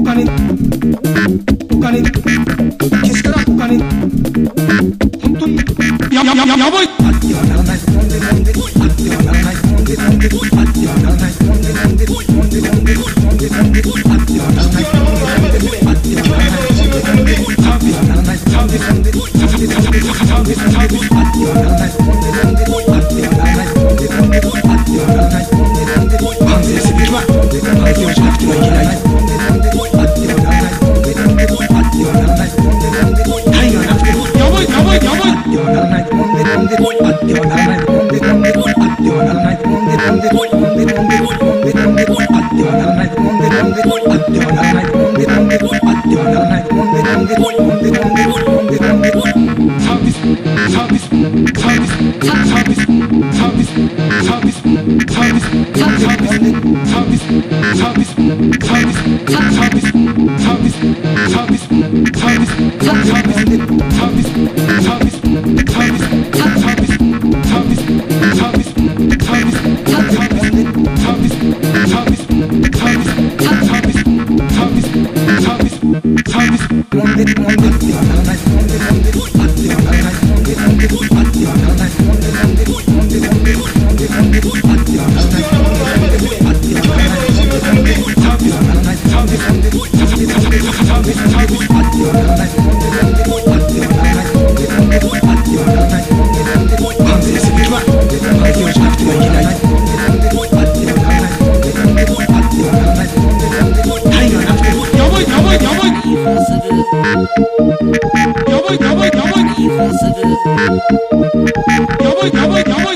けしからんお金、本当にやばい。あってはならないもんでもんで、あってはならないもんでもんで、あってはならないもんでもんで、もんでもんで、もんでもんで、あってはならないもんでもんで、あってはならないもんでもんで、サービスならないもんでもんで、サービスサービスサービスサービス、あってはならないもんでもんで、あってはならないもんでもんで、あってはならないもんでもんで、反省すべきは反省をしなくてはいけないもんでもんで、あってはならないもんでもんで、あってはならないもんでもんで、タイがなくてもやばいやばいやばい、あってはならないもんでもんで、あってはならないもんでもんで、あってはならないもんでもんで、もんでもんで、もんでもんで、あってはならないもんでもんで、あってはならないもんでもんで、あってはならないもんでもんで、もんでもんで、もんでもんで、サービスサービスサービスサービスサービスサービスサービスサービスサービスサービスサービスサービスサービス